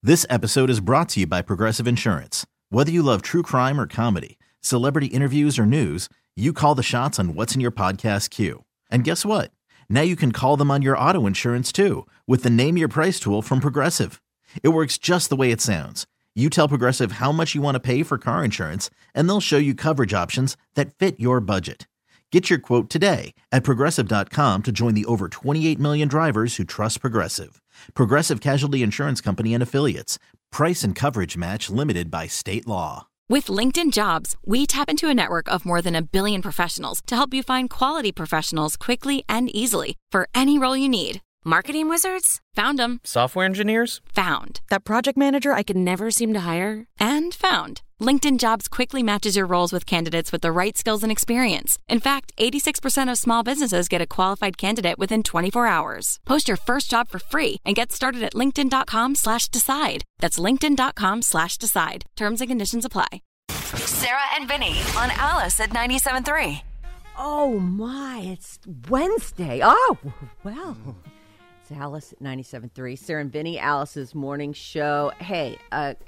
This episode is brought to you by Progressive Insurance. Whether you love true crime or comedy, celebrity interviews or news, you call the shots on what's in your podcast queue. And guess what? Now you can call them on your auto insurance too with the Name Your Price tool from Progressive. It works just the way it sounds. You tell Progressive how much you want to pay for car insurance, and they'll show you coverage options that fit your budget. Get your quote today at Progressive.com to join the over 28 million drivers who trust Progressive. Progressive Casualty Insurance Company and Affiliates. Price and coverage match limited by state law. With LinkedIn Jobs, we tap into a network of more than 1 billion professionals to help you find quality professionals quickly and easily for any role you need. Marketing wizards? Found them. Software engineers? Found. That project manager I could never seem to hire? And found. LinkedIn Jobs quickly matches your roles with candidates with the right skills and experience. In fact, 86% of small businesses get a qualified candidate within 24 hours. Post your first job for free and get started at linkedin.com/decide. That's linkedin.com/decide. Terms and conditions apply. Sarah and Vinny on Alice at 97.3. Oh my, it's Wednesday. Oh, well. It's Alice at 97.3. Sarah and Vinny, Alice's morning show. Hey,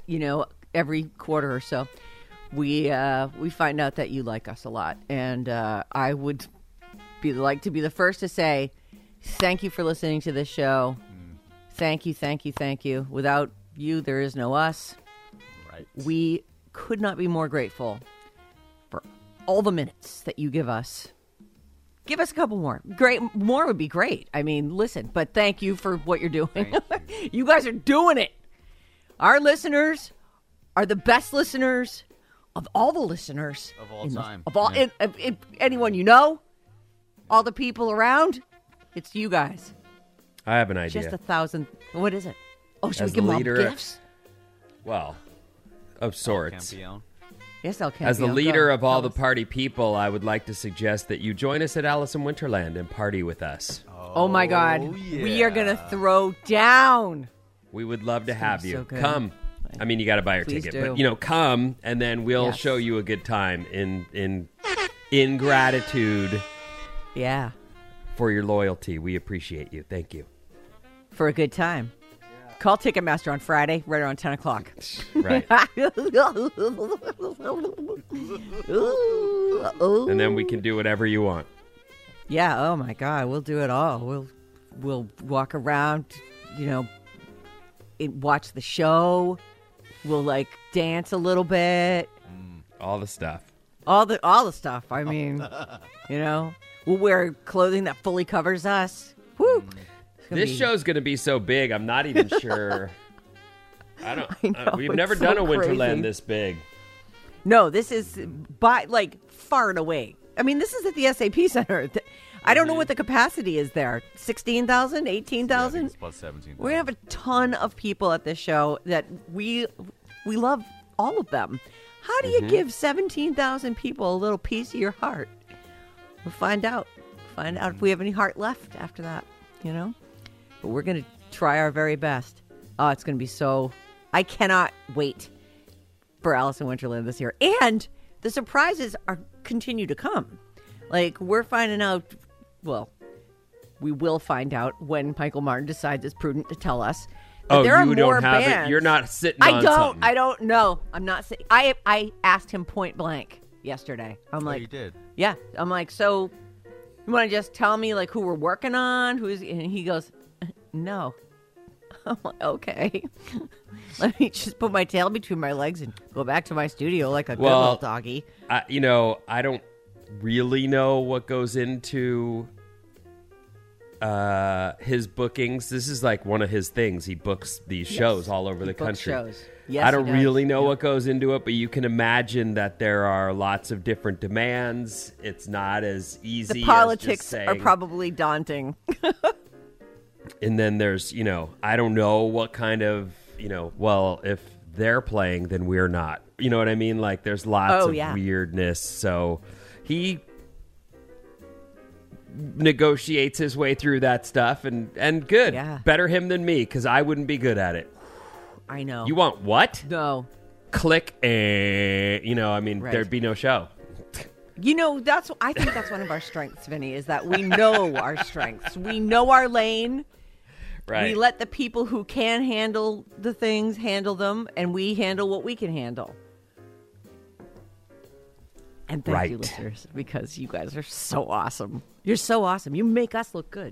every quarter or so, we find out that you like us a lot. And I would like to be the first to say thank you for listening to this show. Thank you, thank you, thank you. Without you, there is no us. Right. We could not be more grateful for all the minutes that you give us. Give us a couple more. More would be great. I mean, listen, but thank you for what you're doing. You. You guys are doing it. Our listeners are the best listeners of all the listeners. Of all time. Anyone you know, all the people around, it's you guys. I have an idea. Just 1,000. What is it? Oh, should As we give them all leader, gifts? Well, of sorts. Yes, El Campeon. As the leader Go. of all Tell the us. party people, I would like to suggest that you join us at Alice in Winterland and party with us. Oh my God. yeah. We are going to throw down. We would love to have you. so good. Come. I mean, you got to buy your Please ticket, do. but come, and then we'll Yes. show you a good time in gratitude Yeah. for your loyalty. We appreciate you. Thank you. For a good time. Call Ticketmaster on Friday, right around 10 o'clock. Right. Ooh. And then we can do whatever you want. Yeah, oh my God, we'll do it all. We'll walk around, watch the show. We'll dance a little bit. All the stuff. All the stuff. I mean, we'll wear clothing that fully covers us. Woo. This show's going to be so big, I'm not even sure. I know, we've it's never so done a crazy. Winterland this big. No, this is far and away. I mean, this is at the SAP Center. I don't know what the capacity is there. 16,000, 18,000? It's plus 17,000. We're going to have a ton of people at this show that we love all of them. How do you give 17,000 people a little piece of your heart? We'll find out. Find out if we have any heart left after that, But we're going to try our very best. Oh, it's going to be so... I cannot wait for Alice in Winterland this year. And the surprises continue to come. We're finding out... Well, we will find out when Michael Martin decides it's prudent to tell us. That there are you more don't have bands. it? You're not sitting on something. I don't know. I'm not sitting... I asked him point blank yesterday. I'm like... you did? Yeah. I'm like, so... You want to just tell me who we're working on? And he goes, no. I'm like, okay. Let me just put my tail between my legs and go back to my studio like a good little doggy. I don't really know what goes into his bookings. This is one of his things. He books these shows all over the country. Shows. Yes, I don't he does. really know what goes into it, but you can imagine that there are lots of different demands. It's not as easy The politics as just saying, are probably daunting. and then there's, I don't know what kind of, if they're playing, then we're not. You know what I mean? There's lots of weirdness. So he negotiates his way through that stuff, and good. Yeah. Better him than me, because I wouldn't be good at it. I know. You want what? No. Click, there'd be no show. I think that's one of our strengths, Vinny, is that we know our strengths. We know our lane. Right. We let the people who can handle the things handle them, and we handle what we can handle. And thank you, listeners, because you guys are so awesome. You're so awesome. You make us look good.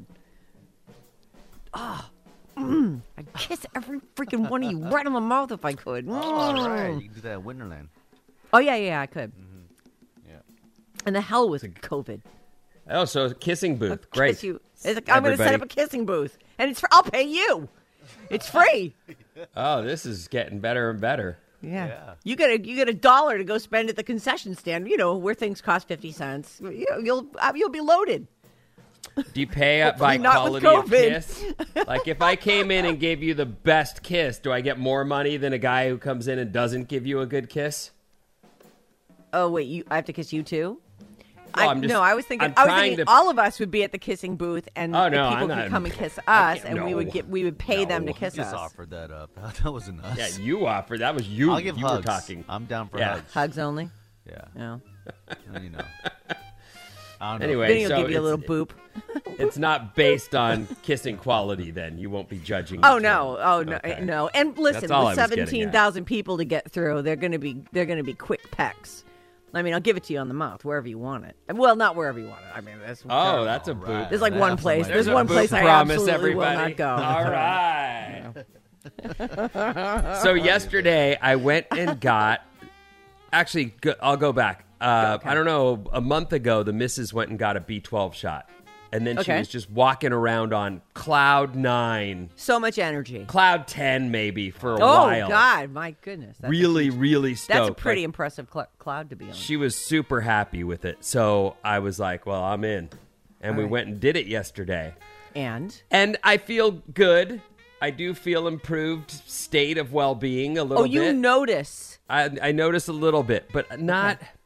I'd kiss every freaking one of you right on the mouth if I could. All right. You can do that at Winterland. Oh, yeah, I could. Yeah. And the hell with COVID. Oh, so a kissing booth. Great. I'm going to set up a kissing booth. And I'll pay you. It's free. Oh, this is getting better and better. Yeah. You get $1 to go spend at the concession stand, where things cost 50 cents. You'll be loaded. Do you pay up by quality of kiss? Like if I came in and gave you the best kiss, do I get more money than a guy who comes in and doesn't give you a good kiss? Oh, wait, I have to kiss you too? Well, I was thinking all of us would be at the kissing booth, and the people could come and kiss us, and we would pay them to kiss us. You just offered that up. That wasn't us. Yeah, you offered. That was you. I'll give you hugs. Were talking. I'm down for hugs. Hugs only? Yeah. No. I don't know. Anyway, Then he'll give you a little boop. It's not based on kissing quality. Then you won't be judging. Oh no! Okay. No! And listen, with 17,000 people to get through, they're going to be quick pecks. I mean, I'll give it to you on the mouth wherever you want it. Well, not wherever you want it. I mean, that's that's a boop. There's like one place. There's one place I absolutely will not go. All right. So yesterday I went and got. Actually, I'll go back. Okay. I don't know. A month ago, the missus went and got a B12 shot, and then she was just walking around on cloud 9. So much energy. Cloud 10, maybe for a while. Oh God, my goodness! That's really stoked. That's a pretty impressive cloud to be on. She was super happy with it, so I was like, "Well, I'm in," and we went and did it yesterday. And I feel good. I do feel improved state of well-being a little bit. Oh, you notice? I notice a little bit, but not. Okay.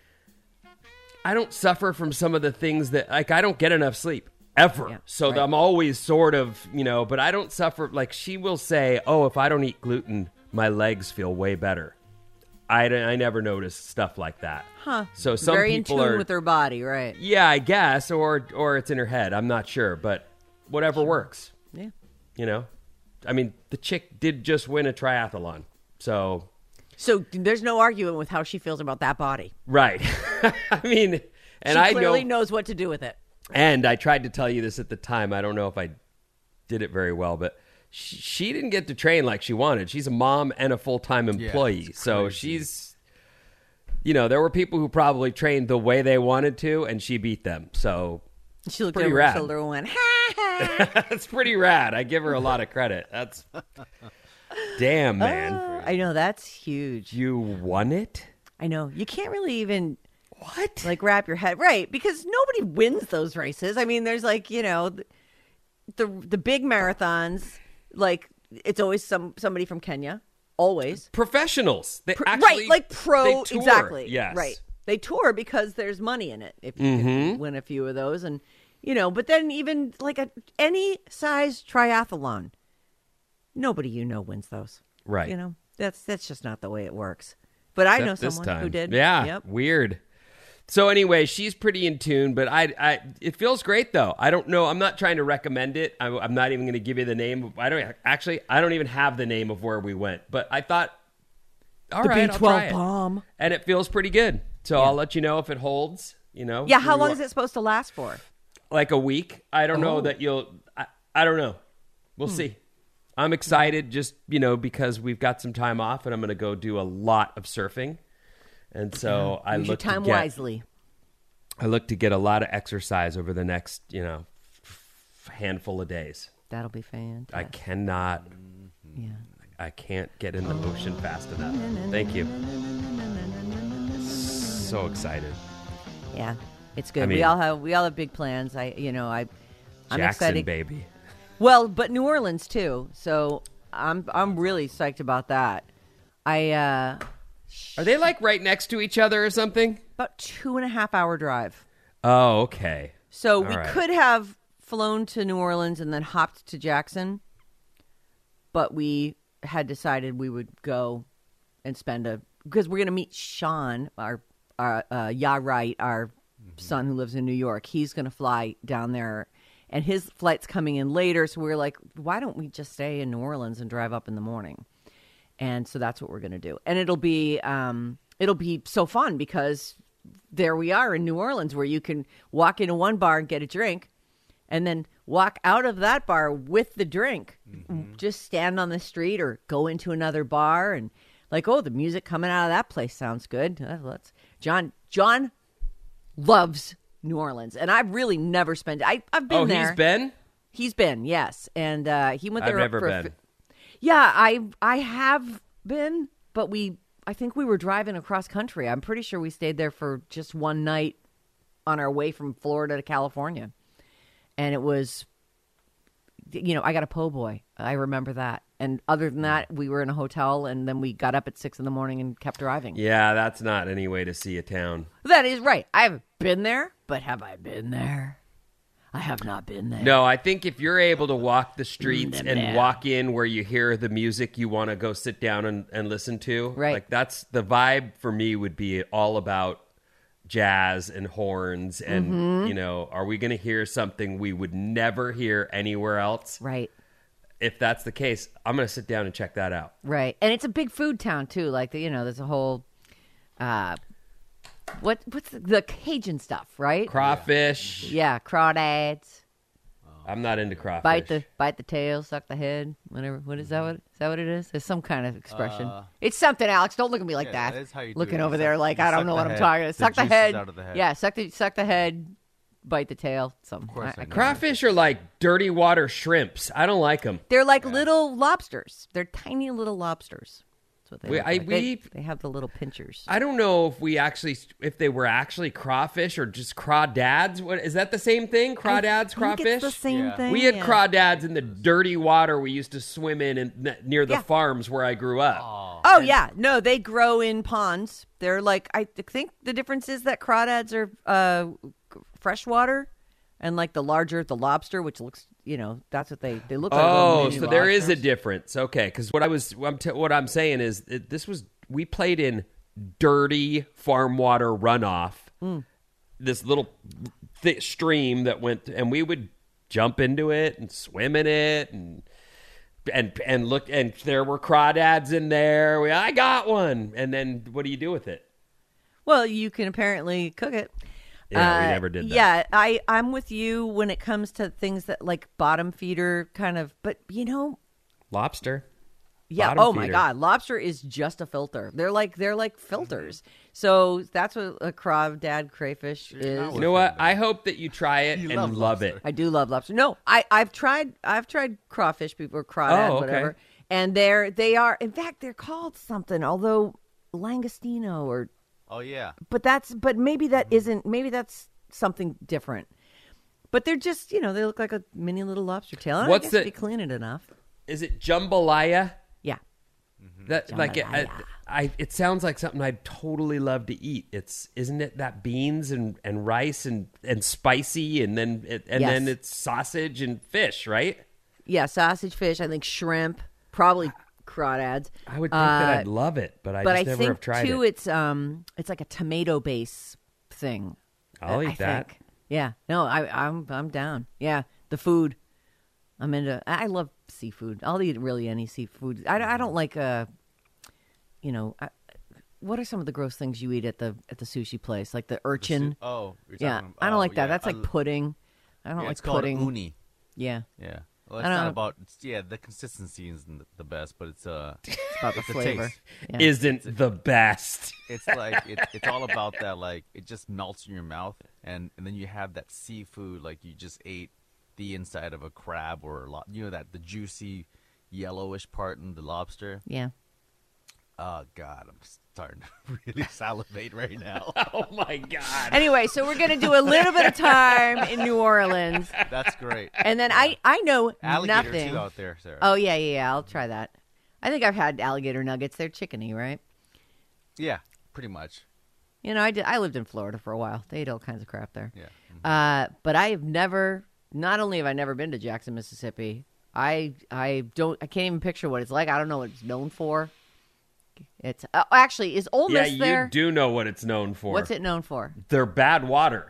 I don't suffer from some of the things that, like, I don't get enough sleep ever. Yeah, so I'm always sort of, but I don't suffer. Like, she will say, oh, if I don't eat gluten, my legs feel way better. I never notice stuff like that. Huh. So some very people in tune with their body, right? Yeah, I guess, or it's in her head. I'm not sure, but whatever works. Yeah. I mean, the chick did just win a triathlon, so there's no arguing with how she feels about that body. Right. I mean, and she clearly knows what to do with it. And I tried to tell you this at the time. I don't know if I did it very well, but she didn't get to train like she wanted. She's a mom and a full-time employee. Yeah, so she's, there were people who probably trained the way they wanted to, and she beat them. So she looked over her shoulder and went, ha! That's pretty rad. I give her a lot of credit. That's... Damn, man. I know, that's huge. You won it? I know. You can't really even... What? Like, wrap your head... Right, because nobody wins those races. I mean, there's like, the big marathons, like, it's always somebody from Kenya. Always. Professionals. They actually... Right, like pro... They tour. Exactly. Yes. Right. They tour because there's money in it if you win a few of those. And, but then even, like, any size triathlon... Nobody wins those. Right. That's just not the way it works. But I know someone who did. Yeah. Yep. Weird. So anyway, she's pretty in tune, but it feels great though. I don't know. I'm not trying to recommend it. I'm not even going to give you the name. I don't even have the name of where we went, but I thought, all right, I'll try it. bomb. And it feels pretty good. So I'll let you know if it holds, Yeah. How long is it supposed to last for? Like a week. I don't know that I don't know. We'll see. I'm excited just, because we've got some time off and I'm going to go do a lot of surfing. And so I look time wisely. I look to get a lot of exercise over the next, handful of days. That'll be fantastic. I cannot. Yeah. I can't get in the ocean fast enough. Thank you. So excited. Yeah, it's good. I mean, we all have big plans. I'm Jackson, excited, baby. Well, but New Orleans too. So I'm really psyched about that. Are they like right next to each other or something? About 2.5 hour drive. Oh, okay. So we could have flown to New Orleans and then hopped to Jackson, but we had decided we would go and because we're going to meet Sean, our Wright, our son who lives in New York. He's going to fly down there. and his flight's coming in later. So we were like, why don't we just stay in New Orleans and drive up in the morning? And so that's what we're going to do. And it'll be so fun because there we are in New Orleans where you can walk into one bar and get a drink and then walk out of that bar with the drink. Just stand on the street or go into another bar and like, oh, the music coming out of that place sounds good. John loves New Orleans, and I've really never spent. I've been there. Oh, he's been? He's been, yes, and he went there. I've never been. Yeah, I have been, but I think we were driving across country. I'm pretty sure we stayed there for just one night on our way from Florida to California, and it was, I got a po' boy. I remember that. And other than that, we were in a hotel, and then we got up at 6 a.m. and kept driving. Yeah, that's not any way to see a town. That is right. I haven't been there, but have I been there? I have not been there. No, I think if you're able to walk the streets and walk in where you hear the music you want to go sit down and listen to, right. Like that's the vibe for me would be all about jazz and horns and, are we going to hear something we would never hear anywhere else? Right. If that's the case, I'm going to sit down and check that out. Right. And it's a big food town, too. Like, there's a whole, what's the Cajun stuff, right? Crawfish. Yeah, crawdads. I'm not into crawfish. Bite the tail, suck the head, whatever. Is that what it is? It's some kind of expression. It's something, Alex. Don't look at me like that. That is how you looking do it. over there like I don't know what I'm talking about. Suck the head. Out of the head. Yeah, suck the head. Bite the tail. Crawfish are like dirty water shrimps. I don't like them. They're like little lobsters. They're tiny little lobsters. That's what they look like. They have the little pinchers. I don't know if they were actually crawfish or just crawdads. What is that the same thing? Crawdads, crawfish? It's the same thing. We had crawdads in the dirty water we used to swim in near the farms where I grew up. Oh, yeah. No, they grow in ponds. They're like, I think the difference is that crawdads are freshwater, and like the lobster, which looks, that's what they look like. Oh, so there is a difference. Okay, because what I'm saying is we played in dirty farm water runoff, this little thick stream that went, and we would jump into it and swim in it and look, and there were crawdads in there. I got one, and then what do you do with it? Well, you can apparently cook it. Yeah, we never did that. Yeah, I'm with you when it comes to things that like bottom feeder kind of, but lobster. Yeah. Oh my God, lobster is just a filter. They're like filters. So that's what a crawdad crayfish is. You know what? I hope that you try it and love it. I do love lobster. No, I've tried crawfish before, crawdad, whatever, and they are. In fact, they're called something. Although langostino or. Oh yeah, but maybe that isn't. Maybe that's something different. But they're just, they look like a mini little lobster tail. I guess if you clean it enough. Is it jambalaya? Yeah. That jambalaya. It sounds like something I'd totally love to eat. Isn't it that beans and rice and spicy and then then it's sausage and fish, right? Yeah, sausage, fish. I think shrimp, probably. Crawdads. I would think that I'd love it, but I just never have tried it. But I think too, it's like a tomato base thing. I'll eat that. Think. Yeah, no, I'm down. Yeah, the food. I'm into. I love seafood. I'll eat really any seafood. I don't like what are some of the gross things you eat at the sushi place? Like the urchin. I don't like that. That's like pudding. I don't like pudding. It's called uni. Yeah. Yeah. Well, it's not about. The consistency isn't the best, but it's about the flavor. Yeah. Isn't the best. It's like it's all about that. Like it just melts in your mouth, and then you have that seafood, like you just ate the inside of a crab or the juicy yellowish part in the lobster. Yeah. Oh God, I'm starting to really salivate right now. Oh my God. Anyway, so we're gonna do a little bit of time in New Orleans. That's great. And then I know alligator nothing. Too out there, Sarah. Oh yeah. I'll try that. I think I've had alligator nuggets. They're chickeny, right? Yeah, pretty much. I lived in Florida for a while. They ate all kinds of crap there. Yeah. Mm-hmm. But I have never. Not only have I never been to Jackson, Mississippi, I can't even picture what it's like. I don't know what it's known for. It's actually is Ole Miss there? Yeah, you do know what it's known for. What's it known for? Their bad water.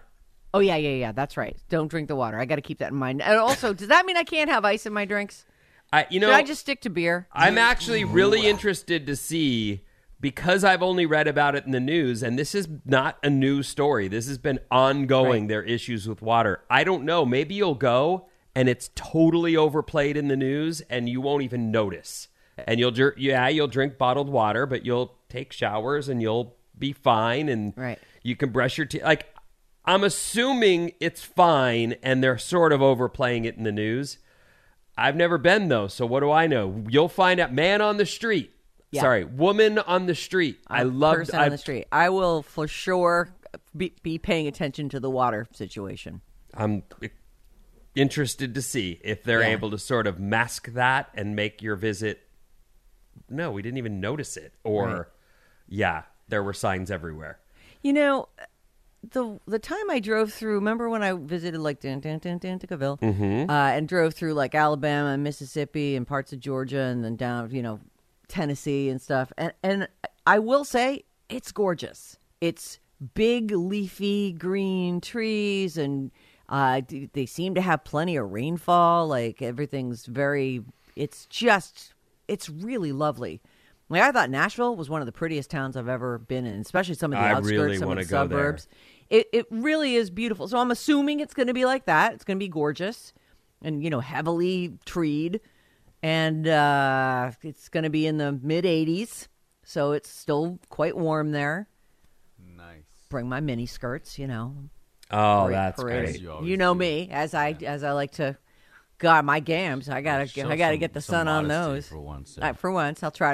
Oh, yeah. That's right. Don't drink the water. I got to keep that in mind. And also, does that mean I can't have ice in my drinks? Should I just stick to beer? I'm actually really interested to see, because I've only read about it in the news, and this is not a new story. This has been ongoing, their issues with water. I don't know. Maybe you'll go, and it's totally overplayed in the news, and you won't even notice. And you'll drink bottled water, but you'll take showers, and you'll be fine, and you can brush your teeth. Like, I'm assuming it's fine, and they're sort of overplaying it in the news. I've never been, though, so what do I know? You'll find out. Man on the street. Yeah. Sorry, woman on the street. Person on the street. I will for sure be paying attention to the water situation. I'm interested to see if they're able to sort of mask that and make your visit. No, we didn't even notice it. Or, there were signs everywhere. You know, the time I drove through, remember when I visited like Tanticaville and drove through like Alabama and Mississippi and parts of Georgia and then down, Tennessee and stuff. And I will say it's gorgeous. It's big, leafy, green trees, and they seem to have plenty of rainfall. Like everything's it's really lovely. Like, I thought Nashville was one of the prettiest towns I've ever been in, especially some of the outskirts, some of the suburbs. It really is beautiful. So I'm assuming it's going to be like that. It's going to be gorgeous and, heavily treed. And it's going to be in the mid-80s, so it's still quite warm there. Nice. Bring my mini skirts, Oh, that's great. You know me, as I like to. God, my gams! I gotta get the sun on those. For once, I'll try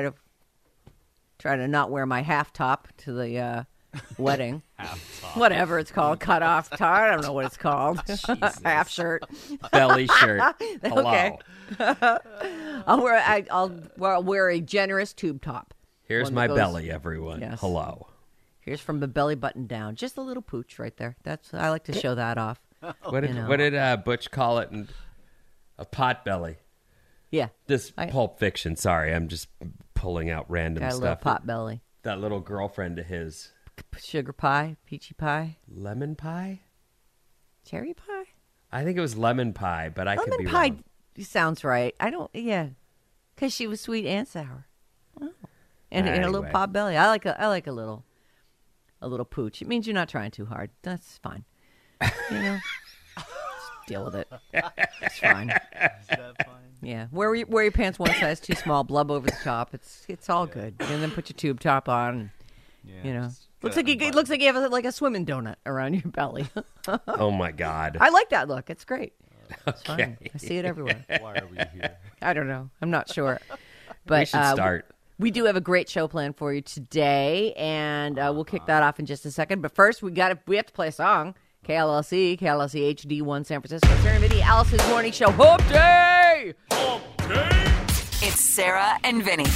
to not wear my half top to the wedding. Half top. Whatever it's called, cut off top. I don't know what it's called. Half shirt, belly shirt. Okay. I'll wear a generous tube top. Here's my belly, everyone. Yes. Hello. Here's from the belly button down, just a little pooch right there. I like to show that off. What did Butch call it? A pot belly. Yeah. This Pulp Fiction. Sorry, I'm just pulling out random got a stuff. Little pot belly. That little girlfriend of his. Sugar pie, peachy pie, lemon pie, cherry pie. I think it was lemon pie, but I could be wrong. Lemon pie sounds right. I don't. Yeah, because she was sweet and sour. Oh. And a little pot belly. I like a little pooch. It means you're not trying too hard. That's fine. Just deal with it. It's fine. Is that fine? Yeah. Wear your pants one size too small. Blub over the top. It's all good. And then put your tube top on. Looks like you have like a swimming donut around your belly. Oh my God! I like that look. It's great. It's fine. I see it everywhere. Why are we here? I don't know. I'm not sure. But we should start. We do have a great show planned for you today, and we'll kick that off in just a second. But first, we have to play a song. KLLC HD1 San Francisco. Sarah and Vinny, Alice's Morning Show. Hump Day! Hump Day! It's Sarah and Vinny.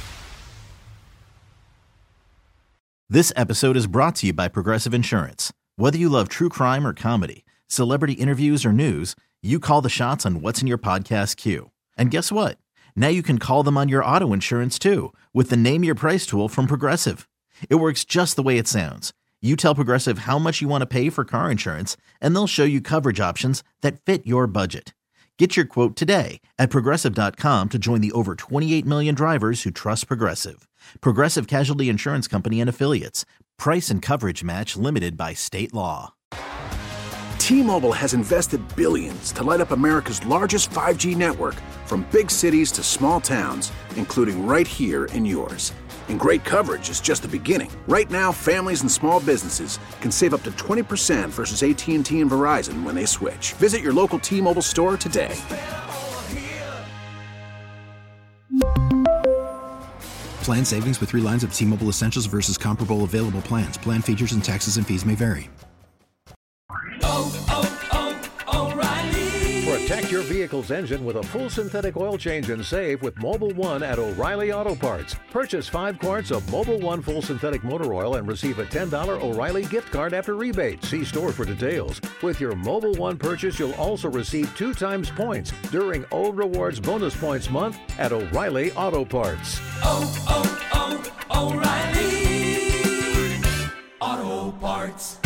This episode is brought to you by Progressive Insurance. Whether you love true crime or comedy, celebrity interviews or news, you call the shots on what's in your podcast queue. And guess what? Now you can call them on your auto insurance too with the Name Your Price tool from Progressive. It works just the way it sounds. You tell Progressive how much you want to pay for car insurance, and they'll show you coverage options that fit your budget. Get your quote today at Progressive.com to join the over 28 million drivers who trust Progressive. Progressive Casualty Insurance Company and Affiliates. Price and coverage match limited by state law. T-Mobile has invested billions to light up America's largest 5G network, from big cities to small towns, including right here in yours. And great coverage is just the beginning. Right now, families and small businesses can save up to 20% versus AT&T and Verizon when they switch. Visit your local T-Mobile store today. Plan savings with 3 lines of T-Mobile Essentials versus comparable available plans. Plan features and taxes and fees may vary. Protect your vehicle's engine with a full synthetic oil change and save with Mobil 1 at O'Reilly Auto Parts. Purchase 5 quarts of Mobil 1 full synthetic motor oil and receive a $10 O'Reilly gift card after rebate. See store for details. With your Mobil 1 purchase, you'll also receive 2 times points during O Rewards Bonus Points Month at O'Reilly Auto Parts. O'Reilly Auto Parts.